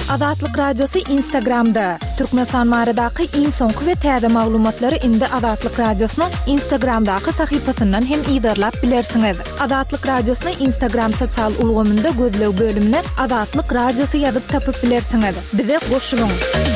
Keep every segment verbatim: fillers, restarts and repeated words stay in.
Azatlyk Radiosu Instagramda. Türkmenistan maradaky iň soňky we täze maglumatlary indi Azatlyk Radiosynyň Instagramdaky sahypasyndan hem ýa-da bilersiňiz. Azatlyk Radiosyny Instagram sosial ulgamynda gözlew bölümine Azatlyk Radiosu ýazyp tapyp bilersiňiz. Bize goşulyň.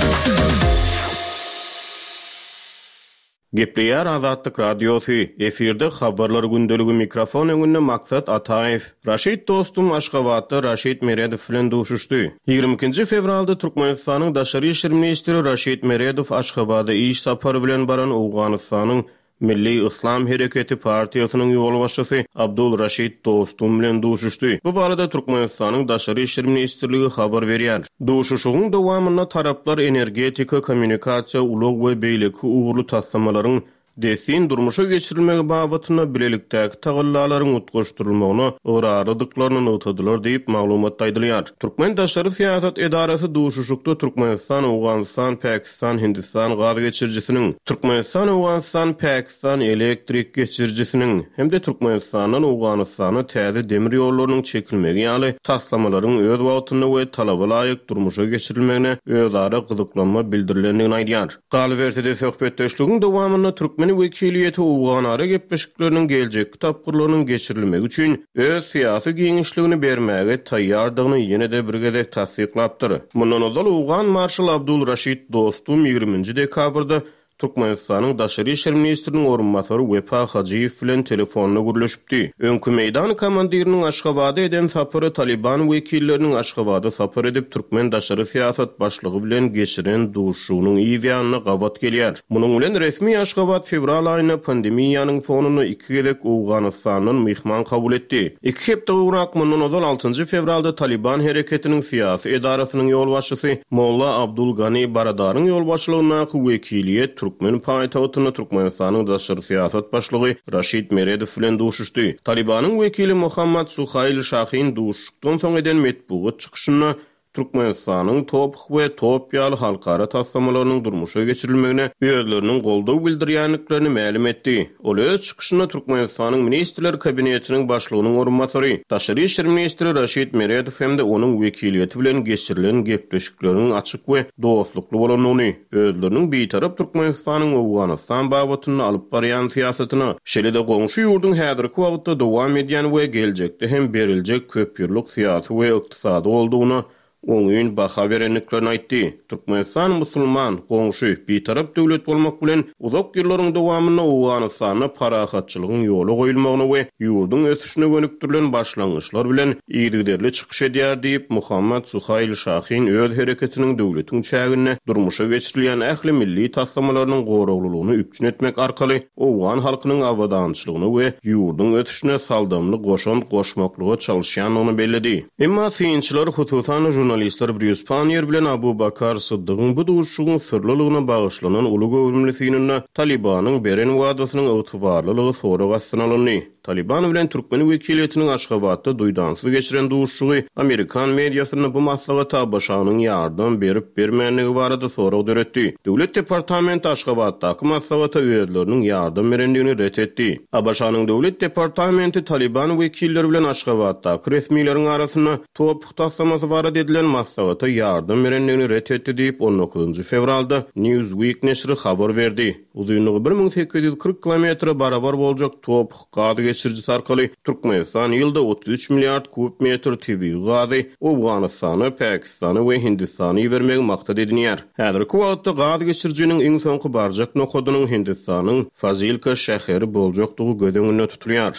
Gepleýär Azatlyk Radiosu efirde habarlar gündeligi mikrofon öňünde Maksat Ataev. Raşid dostum Aşgabatda Raşid Meredow bilen duşuşdy. ýygrimi ikinji fevralda Türkmenistanyň daşary işler ministri Raşid Meredow Aşgabatda iş sapary bilen baran Awganystanyň Milli İslam Hereketi Partiýasynyň ýol başçysy Abdul Raşid dostum bilen duşuşdy. Bu barada Türkmenistanyň daşary işler ministrligi habar berýär. Duşuşyň dowamyna taraplar energetika, kommunikasiýa, ulug we beýleki uğurlu taslamalaryň desin durmuşa geçirilmegi babatyna bilelikdäki tagallalaryň utgaşdyrylmagyny öwrardyklaryny notadylar diýip maglumat aýdylýar. Türkmen daşary siýasat edarasy duşuşykda Türkmenistan, Awganystan, Pakistan, Hindistan gaz geçirjisiniň, Türkmenistan, Awganystan, Pakistan elektrik geçirjisiniň hem de Türkmenistanyň Awganystana täze demir ýollarynyň çekilmegi ýaly taslamalaryň öz wagtyna we talaba laýyk durmuşa geçirilmegine özara gyzyklanma bildirilendigini aýdýar. Galbertide söhbetdeşligiň dowamyna Türkmen wekiliýeti Awganara gepleşikleriniň geljek tapgyrlarynyň geçirilmegi üçin öz syýasy giňişligini bermäge taýýardygyny ýene de bir gezek tasdiklapdyr. Mundan ozal Awgan marşal Abdul Raşid dostum ýygrimiňji dekabrda Türkmenistanyň daşary işler ministriniň orunmasary Wepa Hajiýew bilen telefonla gürleşipdi. Öňkü meýdan komandiriniň Aşgabatda eden sapary Taliban wekilleriniň Aşgabatda sapar edip Türkmen daşary siýasat başlygy bilen geçiren duşunyň ýa-da gawat gelýär. Munyň bilen resmi Aşgabat fevral aýyna pandemiýanyň fonuny iki gezek Awganystanyň mehman kabul etdi. İki hepde urak mundan ozal altynjy fevralda Taliban hereketiniň siýasy edarasynyň ýol başçysy Molla Abdul Gani Baradaryň ýol başçylygyna wekiliýet Türkmen paýtagtyna Türkmenistanyň daşary siýasat başlygy Raşid Meredow bilen duşuşdy. Talibanyň wekili Muhammad Suhail Şahin duşuşykdan soň eden metbuat çykyşyna Türkmenistanyň top we top ýaly halkara taslamalarynyň durmuşa geçirilmegine özleriniň goldaw bildirýänliklerini ma'lum etdi. Ol öz çykyşyna Türkmenistanyň ministrler kabinetiniň başlygynyň orunmasary, daşary işler ministri Raşid Meredow hem de onuň wekiliýeti bilen geçirilen gepleşikleriniň açyk we dostlukly bolanyny, özleriniň beýtarap Türkmenistanyň Awganystan babatyny alyp barýan siýasatyny, şeýle de goňşy ýurdun häzirki wagtda dowam edýän we geljekde hem beriljek köp ýyllyk siýasy we ykdysady boldugyny Oňyn baha berenliklerini aýtdy. Türkmenistan musulman, goňşy, beýtarap döwlet bolmak bilen uzak ýyllaryň dowamyna Awganystana parahatçylygyň ýoly goýulmagyny we ýurdun ösüşine gönükdirilen başlangyçlar bilen ýygyderli çykyş edýär diýip Muhammad Suhail Şahin öz hereketiniň döwletiň çägine durmuşa geçirilýän ähli milli taslamalarynyň goraglylygyny üpçün etmek arkaly Awgan halkynyň awadançylygyny we ýurdun ösüşine saldamly goşan goşmaklygy çalyşýanyny bellidi. Emma synçylar hususan jurnalistler Bruce Panier bilen Abu Bakar Sıddygyň bu duşugyň sırlylygyna bagyşlanan uly gowrumlysynyň Talibanyň beren wadasynyň ygtybarlylygy soragy synalany. Taliban bilen Türkmen wekiliýetiniň Aşgabatda duýdansyz geçiren duşugy Amerikan mediasyny bu maslagata başanyň ýardam berip bermänligi barada sorag döretdi. Döwlet departamenti Aşgabatdaky maslagata öýerleriniň ýardam berendigini ret etdi. Abaşanyň döwlet departamenti Taliban wekilleri bilen Aşgabatdaky resmiýetleriň arasyna top taslamasy barada edilen maslagata ýardam berendigini ret etdi diýip on dokuzunjy fevralda Newsweek neşri habar berdi. Uzunlygy bir ming sekiz ýüz kırk kilometr barabar boljak top gaz geçirjisi arkaly Türkmenistan ýylda otuz üç milliard kub metr tabii gazy Awganystana, Pakistana we Hindistana bermegi maksat edilýär. Häzirki wagtda gaz geçirjiniň iň soňky barjak nokodynyň Hindistanyň Fazilka şäheri boljakdygy göz tutulýar.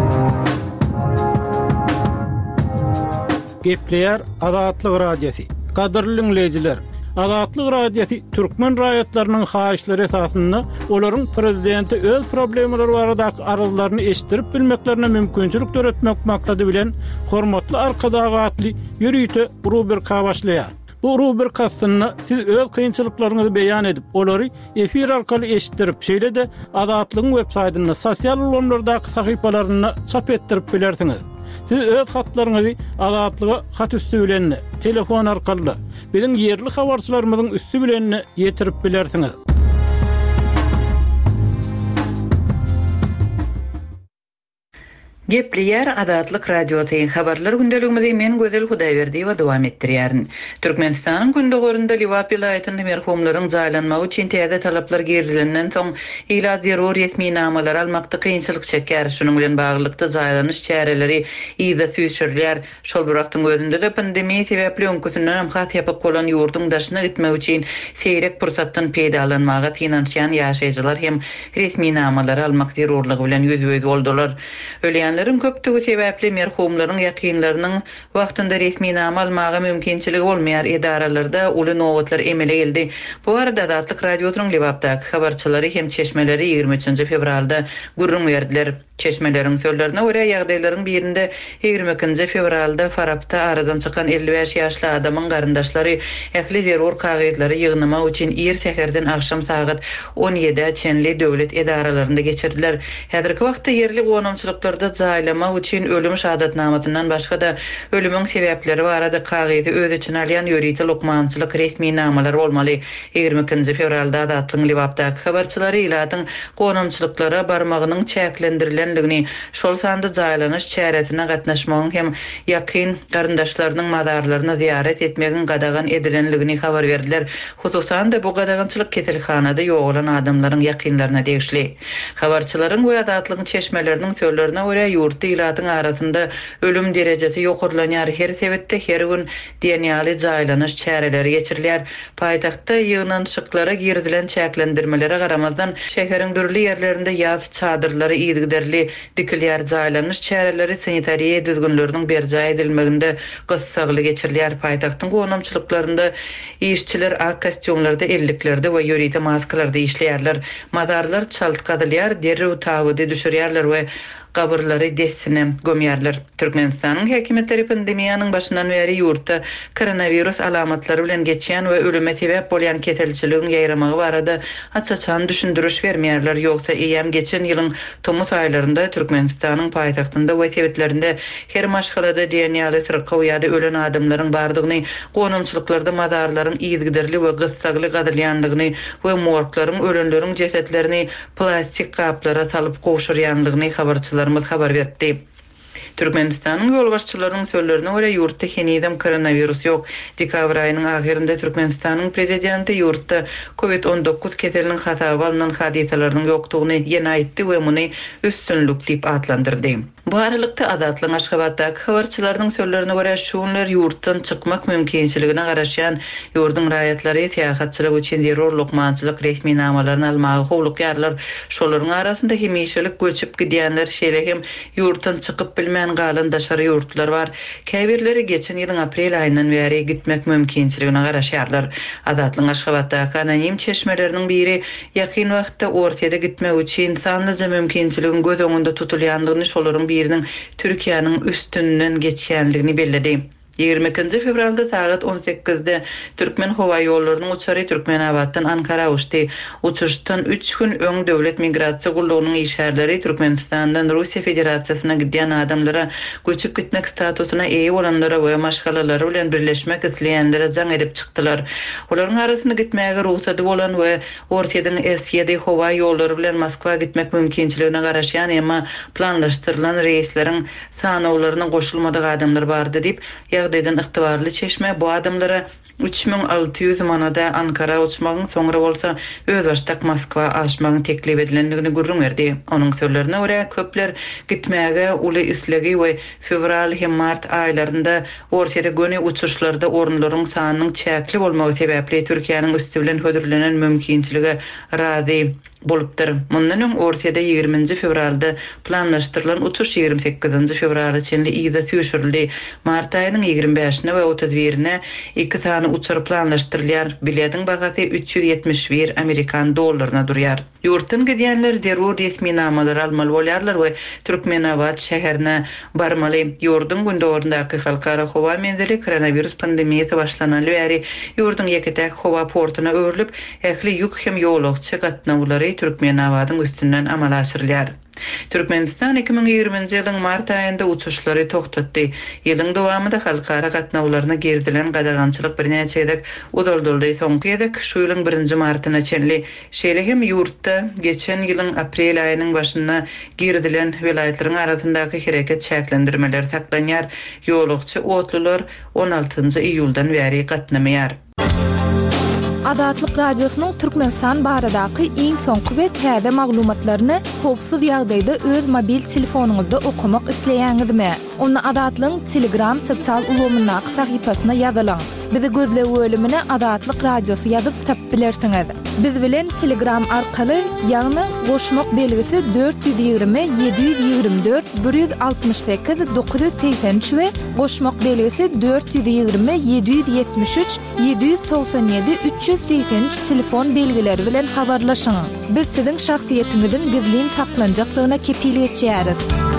Gepleýär Azatlyk Radiosu. Gadyrly dinleýijiler, Azatlyk Radiosu Türkmen raýatlarynyň haýyşlary esasynda olaryň prezidenti öz problemleri baradaky arazylaryny eşitdirip bilmeklerine mümkinçilik töretmek maksady bilen hormatly arkadagy atly ýürüýte rubrika başlaýar. Bu rubrikasyna siz öz kynçylyklaryňyzy beýan edip, olary efir arkaly eşitdirip, şeýle de Azatlygyň web saýtyna, sosial ulanlardaky sahypalaryna çap etdirip bilersiňiz. Siz öz hatlaryňyzy Azatlyga hat üstü bilen, telefon arkaly, biziň ýerli habarçylarymyzyň üstü bilen ýetirip bilersiňiz. Gepliyer Adatlyk Radiosyň habarlar gündeligimizi men Gözel Hudaýberdi we dowam etdirýärin. Türkmenistanyň gündegöründe Liwap vilayatyny merhumlaryň jaýlanmagy üçin täze talaplar gerilenden soň ila zerur resmi namalar almakda kynçylyk çeker. Şunuň bilen baglykda jaýlanyş çäreleri ýa-da süýçürler. Şol bir wagtyň özünde de pandemiýa sebäpli öňküsünden hem hat ýapyk bolan ýurdun daşyna gitmek üçin seýrek pursatdan peýdalanmaga finansiýan ýaşaýjylar hem resmi namalar almak zerurlygy bilen ýüzüýüz boldular. Ölýänleriň köpdügi sebäpli merhumlaryň ýakynlarynyň wagtynda resmi nama almagy mümkinçiligi bolmaýar edaralarda uly nowatlar emele geldi. Bu arada Adatlyk Radiosynyň Liwapdaky habarçylary hem çeşmeleri ýigirmi üçinji fevralda gurrun berdiler. Çeşmeleriň sözlerine görä ýagdaýlaryň birinde ýigirmi ikinji fevralda Farabda aradan çykan elli beş ýaşly adamyň garyndaşlary ähli zerur kagytlary ýygnama üçin ir seherden akşam saat on ýedide çenli döwlet edaralarynda geçirdiler. Häzirki wagtda yerli gonamçylyklarda jaýlama üçin ölüm şahadatnamysynyň başga da ölümüň sebäpleri barada kagydy öz için alýan ýöriýeti lokmançylyk resmi namalar bolmaly. ýigirmi ikinji fevralda Adatlyň Liwapdaky habarçylary ilatyň gonamçylyklara barmagynyň çäklendirilýän şol sanda jaýlanyş çäretine gatnaşmagyň hem ýakyn garyndaşlarynyň madarlaryna ziyaret etmegiň gadagan edilenligini habar berdiler. Hususan da bu gadagançylyk keselhanada ýoğulan adamlaryň ýakynlaryna degişli. Habarçylaryň we Adatlyň çeşmeleriniň sözlerine görä ýurtda ilatyň arasynda ölüm derejesi ýokurlanýar. Her sebäpde her gün diýenýaly jaýlanyş çäreleri geçirilýär. Paýtagtda ýygnanşyklara girdilen çäklendirmelere garamazdan şäheriň dürli ýerlerinde ýaz çadyrlary ýygyderli dikilýär. Jaýlanyş çäreleri sanitariýa düzgünleriniň berjä edilmeginde gyssagyly geçirilýär. Paýtagtyň gonamçylyklarynda işçiler ak kostyumlarda, elliklerde we ýöriýete maskalarda işleýärler. Madarlar çaltkadylýar, derrew tabydy düşürýärler we gabrlary desine gömýärler. Türkmenistanyň häkimetleri pandemiýanyň başyndan beri ýurtda koronavirus alamatlary bilen geçýän we ölüme sebäp bolýan keselçiligiň ýaýramagy barada açaçan düşündürüş bermeýärler. Ýogsa eýem geçen ýylyň tomuz aýlarynda Türkmenistanyň paýtagtynda we tebetlerinde her maşgalada diýenýaly syrkaw ýa-da ölen adamlaryň bardygyny, gonamçylyklarda madarlaryň ýygyderli we gyssagyly gadylýanlygyny we morglaryň ölenleriň jesetlerini plastik kaplara salyp goşurýanlygyny habarçylar habar berdi. Türkmenistanyň ýolbaşçylarynyň sözlerine görä ýurtda henidem koronavirus ýok. Dekabr aýynyň ahyrynda Türkmenistanyň prezidenti ýurtda covid on dokuz keseliniň hataby alynan hadisalarynyň ýokdugyny ýene aýtdy we muny üstünlük diýip adlandyrdy. Bu aralykda Adatlyň Aşgabatdaky habarçylarynyň sözlerine görä şuňlar ýurtdan çykmak mümkinçiligine garaşan ýurdun raýatlary seýahatçylyk üçin zerur lokmançylyk resmi namalaryny almagy howlukýarlar. Şolaryň arasynda hemişelik göçüp gidýänler şeýle hem ýurtdan çykyp bilmän galan daşary ýurtlar bar. Käbirleri geçen ýylyň aprel aýyndan beri gitmek mümkinçiligine garaşýarlar. Adatlyň Aşgabatdaky anonim çeşmeleriniň biri ýakyn wagtda ortada gitmek üçin sanlyca mümkinçiligin göz öňünde tutulýanlygyny şolaryň birinin Türkiýanyň üstünden geçýänligini belledi. ýigirmi ikinji fevralda saat on sekizde Türkmen howa ýollarynyň uçary Türkmenabaddan Ankara uçdy. Uçuşdan üç gün öň döwlet migrasiýa gullugynyň işgärleri Türkmenistandan Russiýa Federasiýasyna gidýän adamlara göçüp gitmek statusyna eýe bolanlara we maşgalalary bilen birleşmek isleýänlere jaň edip çykdylar. Olaryň arasynda gitmäge ruhsaty bolan we ortadan S ýedi howa ýollary bilen Moskwa gitmek mümkinçiligine garaşýan emma planlaşdyrylan reýsleriň sanawlaryna goşulmadyk adamlar bardy diýip ýagdaýdan ygtybarly çeşme bu adamlara üç bin alty ýüz manada Ankara uçmagyň soňra bolsa öz başdak Moskwa aşmagyň teklip edilenligini gurrun berdi. Onuň sözlerine görä köpler gitmäge uly islegi we fevral hem mart aýlarynda ortada göni uçuşlarda orunlaryň sanynyň çäkli bolmagy sebäpli Türkiýanyň üstü bilen hödürlenen mümkinçiligi razy bolupdyr. Mundan öň ortada ýigirminji fevralda planlaşdyrylan uçuş ýigirmi sekizinji fevrala çenli ýyda süýşürildi. Mart aýynyň ýigirmi beşine we otuz birine iki sany uçur planlaşdyrylýar. Biletiň bagasy üç ýüz ýetmiş bir Amerikan dollaryna durýar. Ýurtdan gidýänler zerur resmi namalar almaly bolýarlar we Türkmenabad şäherine barmaly. Ýurdun gündegöründaky halkara howa menzili koronavirus pandemiýasy başlanany beri ýurdun ýeketäk howa portyna öwrülip ähli ýük hem ýolagçy gatnawlary Türkmenabadyň üstünden amal aşyrylýar. Türkmenistan iki bin ýygrimiňji ýylyň mart aýynda uçuşlary toktatdy. Ýylyň dowamında halkara gatnawlaryna gerdilen gadagançylyk birnäçe edek udulduldy. Soňky edek şu ýylyň birinji martyna çenli. Şeýle hem ýurtda geçen ýylyň aprel aýynyň başynda gerdilen welaýetlaryň arasyndaky hereket şäklendirmeleri saklanýar. Ýolukçy otlular on altynjy iýuldan bäri gatnamaýar. Adatlyk radiosynyň Türkmenistan baradaky iň soňky we täze maglumatlaryny howpsuz ýagdaýda öz mobil telefonuňyzda okumak isleýäňizmi? Onu Adatlyň Telegram sosial ulgamyna sahypasyna ýazylaň. Bizi gözle bölümine Adatlyk Radiosu ýazyp tapyp bilersiňiz. Biz bilen Telegram arkaly ýagny goşmak belgisi dört yüz ýygrimi yedi yüz ýygrimi dört bir yüz altymyş sekiz dokuz yüz seksen üç we goşmak belgisi dört yüz ýygrimi yedi yüz ýetmiş üç yedi yüz togsan ýedi üç yüz seksen üç telefon belgileri bilen habarlaşyň. Biz siziň şahsiýetiňiziň gizlin saklanjakdygyna kepillik etýäris.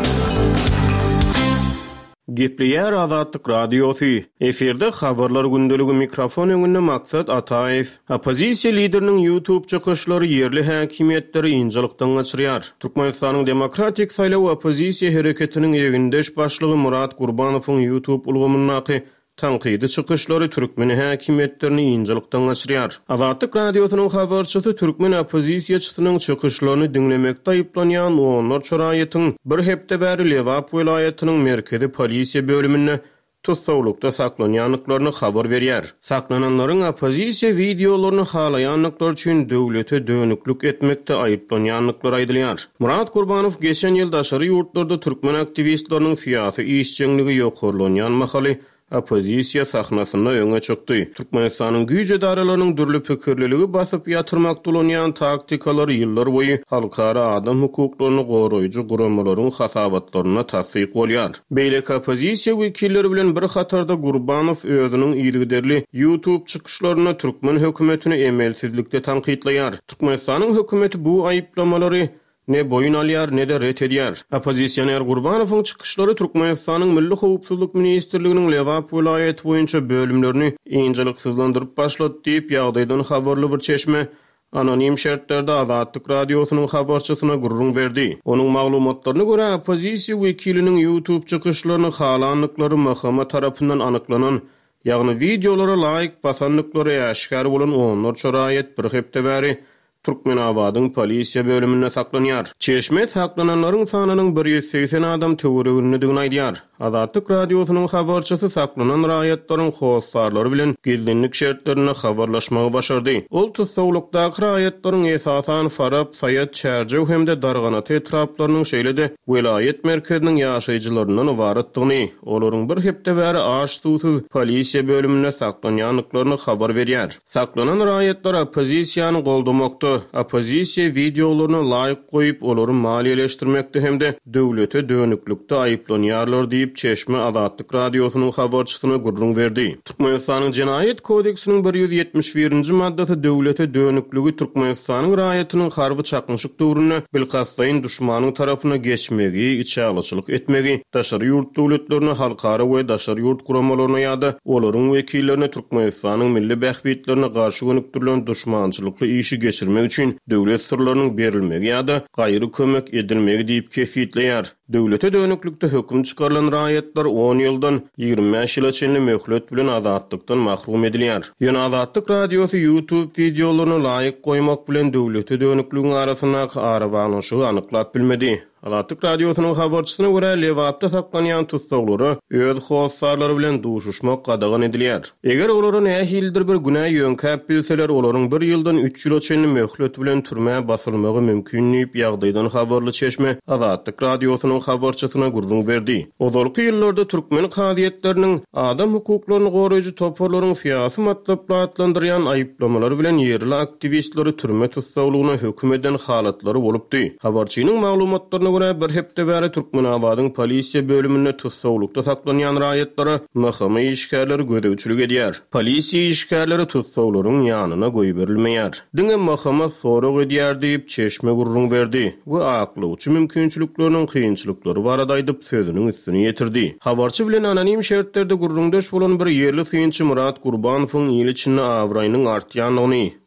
Gepleýär Adatlyk Radiosu. Eferde habarlar gündeligi mikrofon öňünde Maksat Ataev. Opozisiýa lideriniň YouTube çykyşlary ýerli häkimetleri injelykdan geçirýär. Türkmenistanyň demokratik saýlaw opozisiýa hereketiniň ýegindeş başlygy Murat Gurbanowyň YouTube ulgamyny tanqidi çykyşlary türkmen häkimetlerini injelykdan geçirýär. Adatlyk Radiosynyň habarçysy türkmen opozisiýaçysynyň çykyşlaryny dinlemekde aýyplanýan Onur Çoraýetyň bir hepde bäri Lewap welaýatynyň merkezi polisiýa bölümine tutsawlukda saklanýanlyklaryny habar berýär. Saklananlaryň opozisiýa videolaryny halaýanlyklar üçin döwlete dönüklük etmekde aýyplanýanlyklary aýdylýar. Murat Gurbanow geçen ýyl daşary ýurtlarda türkmen aktivistleriniň fiýasy işçiligi ýokurlanýan mahaly opozisiýa sahnasyna öňe çykdy. Türkmenistanyň güýç edaralarynyň dürli pikirliligi basyp ýatyrmakda bolan taktikalary ýyllar boýy halkara adam hukuklaryny goraýjy guramalaryň hasabatlaryna tassyk bolýar. Beýleki opozisiýa wekilleri bilen bir hatarda Gurbanow özüniň ýygyderli YouTube çykyşlaryna türkmen hökümetini emelsizlikde tanqidlaýar. Türkmenistanyň hökümeti bu aýyplamary ne boyun alýar ne de ret edýär. Opozisiýoner Gurbanowyň çykyşlary Türkmenistanyň Milli Howpsuzlyk Ministrliginiň Lewap welaýaty boýunça bölümlerini injeliksizlendirip başlady diýip ýagdaýdan habarly bir çeşme anonim şertlerde Adatlyk Radiosynyň habarçysyna gurrun berdi. Onuň maglumatlaryna görä opozisiýa wekiliniň YouTube çykyşlaryny halanlyklary mahkama tarapyndan anyklanan ýagny videolara laýyk basanlyklary aşkar bolan Onur Çoraýet bir hepde bäri Türkmen awadyň polisiýa bölümine saklanýar. Çeşme saklananlaryň sanynyň bir yüz seksen adam töweregini aýdýar. Adatlyk Radiosynyň habarçysy saklanan raýatlaryň howsarlary bilen gizlinlik şertlerini habarlaşmagy başardy. Ol tutsawlukdaky raýatlaryň esasan Farab, Saýat, Çärjew hemde Darganaty etraplarynyň şeýlede welaýet merkeziniň ýaşaýjylaryndan ibaretdigini, olaryň bir hepde bäri aş suwsuz polisiýa bölümine saklanýanlyklaryny habar berýär. Saklanan raýatlar opozisiýany goldamakda, opozisiýa videolaryny laýyk goýup olary maliýeleşdirmekde hemde döwlete dönüklükde aýyplanýarlar diýip Çeşme Adatlyk Radiosynyň habarçysyna gurrun berdi. Türkmenistanyň Jenaýet kodeksiniň bir yüz ýetmiş birinji maddasy döwlete dönüklügi Türkmenistanyň raýatynyň harby çakmyşyk döwrüne bilgaçsaýyn düşmanyň tarapyna geçmegi, içäliçilik etmegi, daşary ýurt döwletlerini halkara we daşary ýurt guramalaryna ýa-da olaryň wekillerini Türkmenistanyň milli bähbitlerine garşy gönükdirilen düşmançylykly işi geçirmek üçin döwlet sırlarynyň berilmegi ýa-da gaýry kömek edilmegi diýip kesitleýär. Döwlete dönüklükde höküm çykarylan raýatlar on ýyldan ýygrimi beş ýyla çenli möhlet bilen azatlykdan mahrum edilýär. Ýöne Adatlyk Radiosy YouTube videolaryny laýyk goýmak bilen döwlete dönüklügiň arasyna arabanyşy anyklap bilmedi. Adatlyk Radiosynyň habarçysyna görä Lewapda saklanýan tutsawlary öz howsarlary bilen duşuşmak gadagan edilýär. Eger olary nähildir bir günä ýönkäp bilseler, olaryň bir ýyldan üç ýyla çenli möhlet bilen türmä basylmagy mümkin diýip ýagdaýdan habarly Çeşme Adatlyk Radiosynyň habarçysyna gurrun berdi. Ozalky ýyllarda türkmen kadiýetleriniň adam hukuklaryny goraýjy toparlaryň fiýasy matlaply adlandyrýan aýyplamary bilen ýerli aktivistleri türme tutsawlygyna höküm eden halatlary bolupdy. Habarçynyň maglumatlaryna görä bir hepde bäri Türkmen awadyň polisiýa bölümine tutsawlukda saklanýan raýatlary mahkama işgärleri gödäwçilik edýär. Polisiýa işgärleri tutsawlaryň ýanyna goýup berilmeýär. Diňe mahkama sorag edýär diýip Çeşme gurrun berdi. Bu aklawçy mümkinçilikleriniň kynçylyklary barada aýdyp sözüniň üstüne ýetirdi. Habarçy bilen anonim şertlerde gurrundaş bolan bir ýerli synçy Murat Gurbanowyň ýyl içinde awraýynyň artýanlygyny,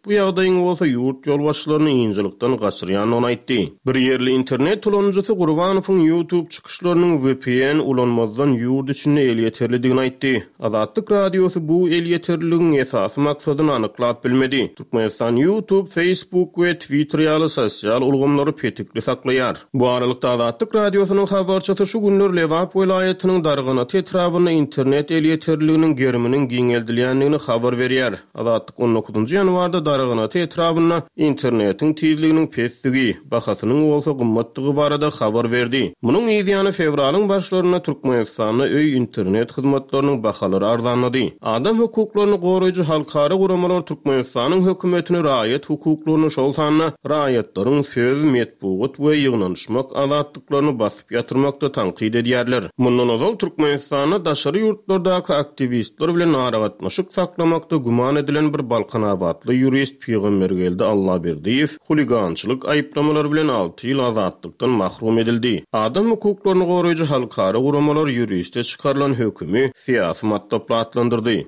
Bu ýagdaýyň bolsa ýurt ýolbaşçylaryny ýynjylykdan gaçyrýanyny aýtdy. Bir ýerli internet ulanjysy Gurbanowyň YouTube çykyşlarynyň V P N ulanmazdan ýurt içinde el ýeterlidigini aýtdy. Azatlyk radiosy bu el ýeterliligiň esasy maksadyny anyklap bilmedi. Türkmenistan YouTube, Facebook we Twitter ýaly sosial ulgamlary petikli saklaýar. Bu aralykda Azatlyk radiosynyň habarçysy şu günler Lewap welaýatynyň darganaty etrawyna internet el ýeterliliginiň geriminiň giňeldilýändigini habar berýär. Azatlyk on dokuzunçy ýanwarda darganaty etrawyna internetiň tezliginiň pesdigi, bahasynyň bolsa gymmatdygy barada habar berdi. Munyň ýyzyny fevralyň başlaryna Türkmenistanda öý internet hyzmatlarynyň bahalary arzanlady. Adam hukuklaryny goraýjy halkara guramalar Türkmenistanyň hökümetine raýat hukuklaryny şol sanna raýatlaryň söz, metbuat we ýygnanyşmak azatlyklaryny basyp ýatyrmakda tanqid edýärler. Mundan ozal Türkmenistanyň daşary ýurtlardaky aktivistler bilen naragatmaşyk saklamakda guman edilen bir Balkan abatly ýurist Peygambergeldi Allaberdiýew huligançylyk aýyplamalary bilen alty ýyl azatlykdan mahrum edildi. Adam hukuklaryny goraýjy halkara guramalar ýuriste çykarylan hökümi syýasy matlapla atlandyrdy.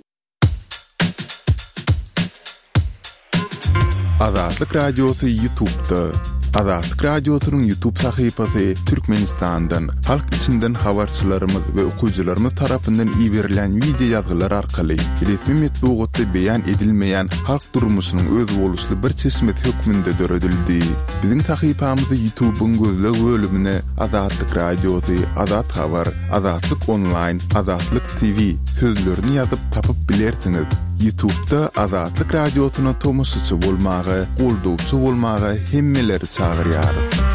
Azatlyk radiosu YouTube'da. Azatlyk radiosynyň YouTube sahypasy Türkmenistandan, halk içinden habarçylarymyz we okuyjylarymyz tarapyndan iýerilen video ýazgylar arkaly resmi metbuatda beýan edilmeýän halk durmuşynyň öz boluşly bir çeşmet hökmünde döredildi. Biziň sahypamyzy YouTube'un gözleg bölümine Azatlyk radiosy, Azat habar, Azatlyk online, Azatlyk T V sözlerini ýazyp tapyp bilersiňiz. YouTube'da Azatlyk radiosyna tomoşçy bolmagy, goldowçy bolmagy hemmeleri çağırýar.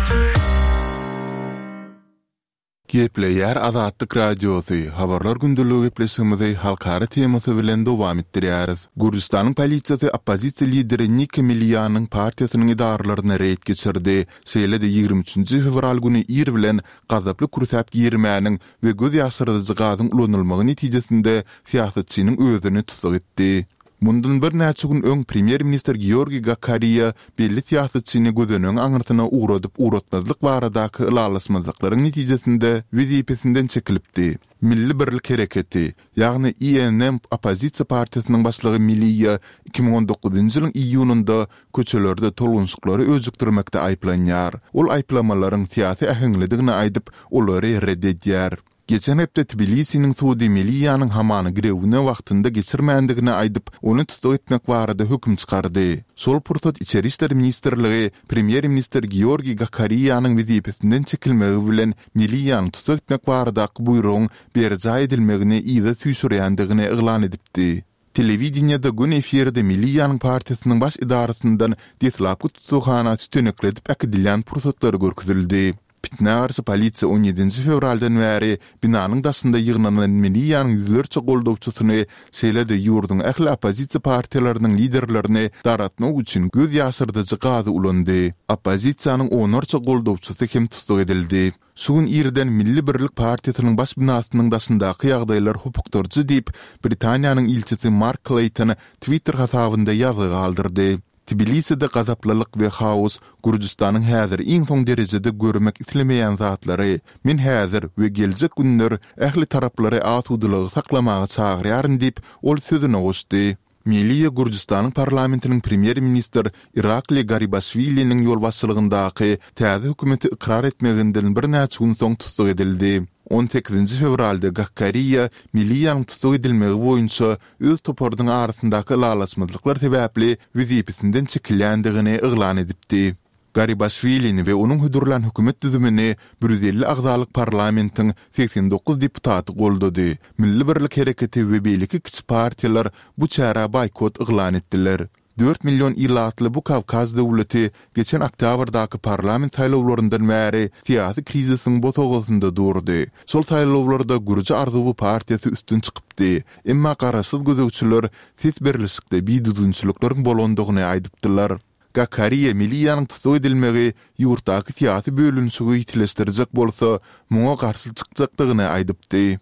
Gepleýär Azatlyk radiosy, habarlar gündüligi gepleşigimizi halkara temasy bilen dowam etdirýäris. Gürjistanyň polisiýasy oppozisiýa lideri Nik Miliyanyň partiýasynyň idaralaryna reýd geçirdi. Şeýle-de ýygrimi üçinçi fevral güni ir bilen gazaply kursap girmäniň we göz ýaşyrdyjy gazyň ulanylmagy netijesinde siýasatçynyň özüni tutsak etdi. Mundan bir näçe gün öň premier minister Georgi Gakariya belli siýasatçyny gözünün aňyrtyna uğradyp uğratmazlyk baradaky ılalasmazlyklaryň netijesinde wezipesinden çekilipdi. Milli Birlik Hereketi, ýagny I N M oppozisiýa partiýasynyň başlygy Miliýa iki bin on dokuzunçy ýylyň iýununda köçelerde tolgunçlyklary özükdirmekde aýplanýar. Ol aýplamalaryň siýasy ähemliligini aýdyp, olary reddedýär. Geçen hepde Tbilisi'nin Suudi Miliýanyň hamany grewine wagtynda geçirmändigini aýdyp, onu tutuk etmek barada höküm çykardy. Şol pursat İçeri işler ministrligi premier minister Georgi Gakariýanyň wezipesinden çekilmegi bilen Miliýany tutuk etmek barada buýrugyň berja edilmegini ýa-da süýşürýändigini eglan edipdi. Televiziýada gün efirde Miliýanyň partiýasynyň baş idarasyndan deslapky tutukhana tütenekledip akdilýän pursatlary görkezildi. Pitne garşy polisiýa on ýedinçi fevraldan bäri binanyň daşynda ýygnanan Miliýanyň ýüzlerçe goldowçusyny şeýle-de ýurdun ähli oppozisiýa partiýalarynyň liderlerini daratmak üçin göz ýaşyrdyjy gazy ulandy. Oppozisiýanyň onlarça goldowçusy hem tutuk edildi. Şuň ýerden Milli Birlik partiýasynyň baş binasynyň daşyndaky ýagdaýlar hukukdurjy diýip Britaniýanyň ilçisi Mark Clayton Twitter hasabynda ýazy galdyrdy. Tbilisi'de gazaplalyk we haos Gürjistanyň häzir iň soň derejede görmek islemeýän zatlary, men häzir we geljek günler ähli taraplary asudylygy saklamagy çagyrýaryn diýip ol sözüne goşdy. Milliýe Gürjistanyň parlamentiniň premier minister Irakli Garibashviliň ýolbaşçylygyndaky täze hökümeti ikrar etmeginden bir näçe gün soň tutuk edildi. on sekizinçi fevralda Gakariya Miliýanyň tutuk edilmegi boýunça öz topardyň arasyndaky ýalaşmazlyklar sebäpli wezipesinden çekilýändigini eglan edipdi. Garibashvili we onuň hudurlan hökümet düzümini bir yüz elli agzalyk parlamentiň seksen dokuz deputaty goldady. Milli Birlik Hereketi we beýleki kiçik partiýalar bu çäre boykot eglan etdiler. dört milyon ilatly bu Kavkaz döwleti geçen oktýabrdaky parlament saýlawlaryndan bäri siýasy krizisiň botagysynda durdy. Şol saýlawlarda Gürji Arzuwy partiýasy üstün çykypdy. Emma garaşsyz gözegçiler ses berleşikde biýdüdünçilikleriň bolandygyny aýdypdylar. Gakariya Miliýanyň tutuk edilmegi ýurtdaky siýasy bölünşigi ýitileşdirjek bolsa, muňa garşy çykjakdygyny aýdypdy.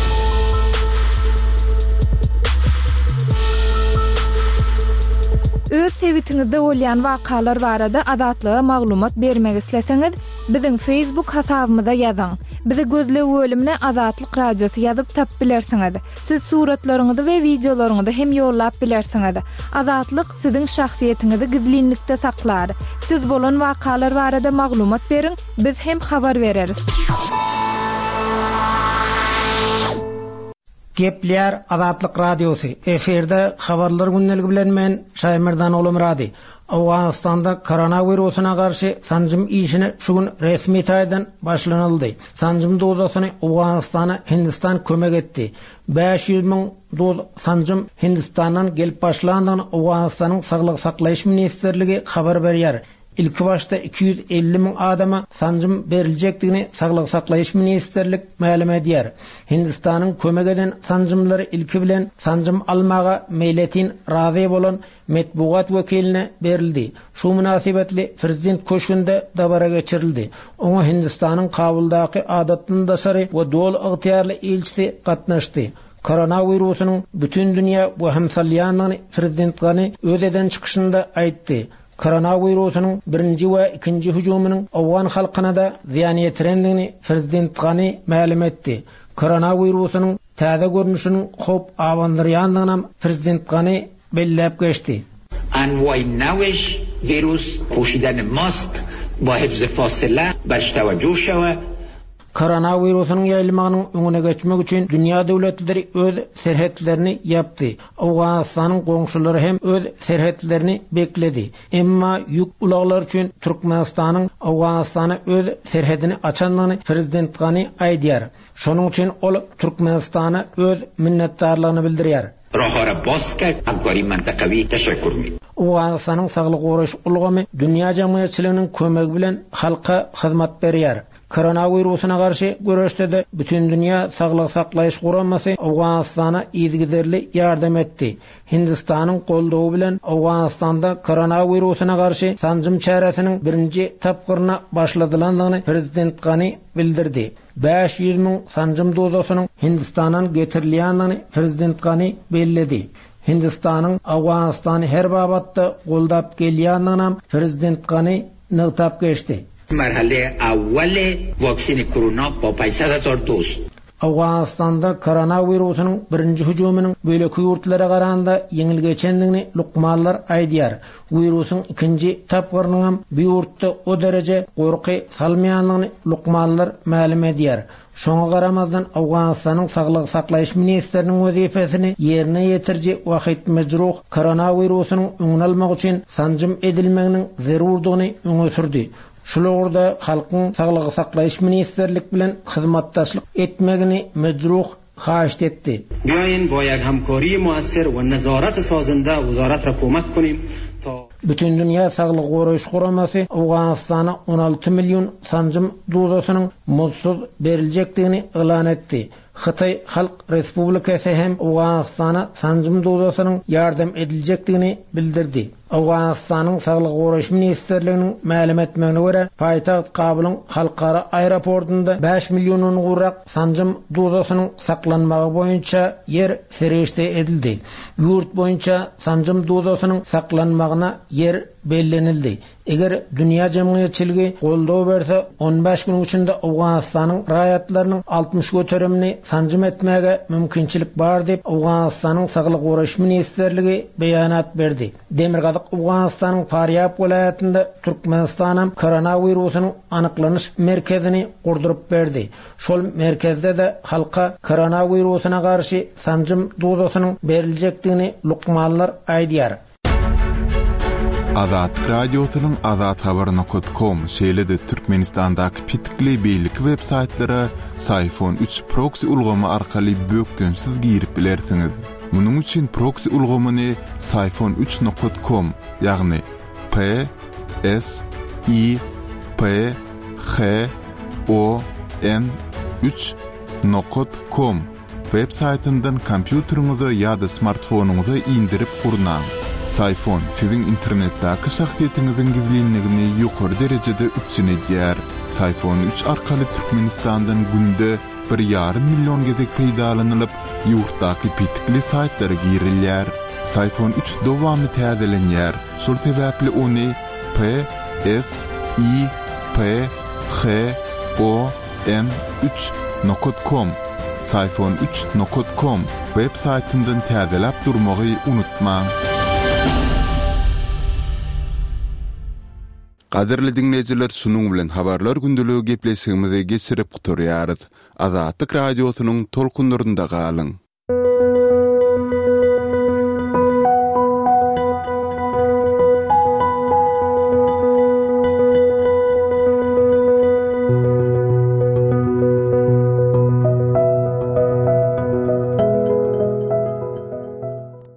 Öz sebitiňizde bolýan wakalar barada adatlyga maglumat bermek isleseňiz, biziň Facebook hasabymyza ýazyň. Bizi gözle bölümine Azatlyk Radiosu ýazyp tap bilersiňiz. Siz suratlaryňyzy we videolaryňyzy hem ýollap bilersiňiz. Azatlyk siziň şahsiýetiňizi gizlinlikde saklar. Siz bolan wakalar barada maglumat beriň, biz hem habar bereriz. Gepler Azatlyk Radiosu. Eferde habarlar günneligi bilen men Şaýmyrdan Olumrady. Awganistanda koronawirusyna garşy sanjym işini şugun resmi taýdan başlanyldy. Sanjym dozasyny Awganistana Hindistan kömek etdi. beş yüz ming doz sanjym Hindistandan gelip başlandygyny Awganistanyň saglyk saklaýyş ministrligi habar berýär. İlk başta iki yüz elli ming adama sanjym beriljekdigini saglyk saklaýyş ministrlik ma'lum edýär. Hindistanyň kömek eden sanjymlary ilki bilen sanjym almaga meýletin razy bolan metbuat wekiline berildi. Şu münasibetli prezident köşkünde dabara geçirildi. Oňa Hindistanyň Kabuldaky adatyndaşary we dol ygtyarly elçisi gatnaşdy. Koronawirusynyň bütün dünýä we hemsalýanyny prezident gany öz eden çykyşynda aýtdy. Koronawirusynyň birinji we ikinji hüjumynyň Awgan halkyna da ziýan ýetirendigini prezident gany ma'lum etdi. Koronawirusynyň täze görnüşiniň hop awandyrýandygyny prezident gany bellep geçti. انواع virus پوشیدن ماسک با حفظ فاصله برش توجه شود. Koronawirusynyň ýaýlmagynyň öňüne geçmek üçin dünýä döwletleri öz serhetlerini ýapdy. Awganistanyň goňşulary hem öz serhetlerini bekledi. Emma ýük ulaglar üçin Türkmenistanyň Awganistana öz serhetini açanlygyny prezident gany aýdýar. Şonuň üçin ol Türkmenistana öz minnetdarlygyny bildirýär. راهها را باز کرد. همکاری منطقوی تشکر می. Awganistanyň saglyk goraş ulgamy dünýä jamaýatçylygynyň kömegi bilen halka hyzmat berýär. Koronawirusyna garşy görüşde de bütün dünýä saglyk saklaýyş guramasy Awganistana ýygyderli ýardam etdi. Hindistanyň goldawy bilen Awganistanda koronawirusyna garşy sanjym çäresiniň birinji tapgyryna başladylandygyny prezident gany bildirdi. beş yüz ming sanjym dozasynyň Hindistandan getirilýändigini prezident gany belledi. Hindistanyň Awganistany her babatda goldap gelýändigini prezident gany nytap geçdi. مرحله اول واکسن کرونا با پانصد هزار دوز. Awganistanda koronawirusynyň birinji hüjumynyň böleki ýurtlara garanda ýeňil geçendigini lukmanlar aýdýar. Wirusyň ikinji tapgyrynyň bu ýurtda o derece gorky salmaýanlygyny lukmanlar ma'lum edýär. Şoňa garamazdan Awganistanyň saglyk saklaýyş ministriniň wezifesini ýerine ýetirji wagt mejruh koronawirusynyň öňüne almak üçin sanjym edilmeginiň zerurdygyny öňe sürdi. Şolagda halkyň saglygy saklaýyş ministrlik bilen hyzmatdaşlyk etmegini mejruh haýyş etdi. بیاین با یک همکاری مؤثر و نظارت سازنده وزارت را کمک کنیم تا Bütün dünýä saglyk goraýyş guramasy Awganistana on alty million sanjym dozasynyň mutsuz beriljekdigini elan etdi. Xitay Halk Respublikasy hem Awganistana sanjym dozasynyň ýardam ediljekdigini bildirdi. Awganistanyň saglyk goraýyş ministrliginiň ma'lum etmegine görä, paýtaxt Kabulyň halkara aeroportunda beş milliondan gurrak sanjym dozasynyň saklanmagy boýunça yer serişde edildi. Ýurt boýunça sanjym dozasynyň saklanmagyna yer bellenildi. Eger dünýä jamaýatçyligi goldaw berse on beş gün içinde Awganistanyň raýatlarynyň altmış göteremini sanjym etmäge mümkinçilik bar dep Awganistanyň saglyk goraýyş ministrligi beýanat berdi. Demirgazyk Awganistanyň Faryab welaýatynda Türkmenistanyň koronawirusynyň anyklanyş merkezini gurduryp berdi. Şol merkezde de halka koronawirusyna garşy sanjym dozasynyň beriljekdigini lukmanlar aýdýar. Azat Radiosynyň azat habar nokta com şeýlede Türkmenistandaky pitikli beýlik web saytlara Sayfon üç proxy ulgamy arkaly bökdönsiz girip bilersiňiz. Munuň üçin proxy ulgamyny sayfon üç nokta com ýagny P S I P H O N üç nokta com web saytyndan kompýuteriňize ýa-da smartfonuňyza indirip gurnaň. Sayfon sizin internetdäki şahsiýetiňiziň gizlinligini ýokary derejede üçin edýär. Sayfon üç arkaly Türkmenistandan günde bir ýarym million gezek peýdalanylyp, ýurtdaky pitikli saytlara girilýär. Sayfon üç dowamly täzelenýär. Şol sebäpli ony P S I P H O n üç nokta com sayfon üç nokta com web saytyndan täzelep durmagy unutmaň. Qadirli dinleyijiler, sunuň bilen habarlar gündülügi gepleşigimizi geçirip guturýarys. Azatlyk radiosynyň tolkunlarynda galyň.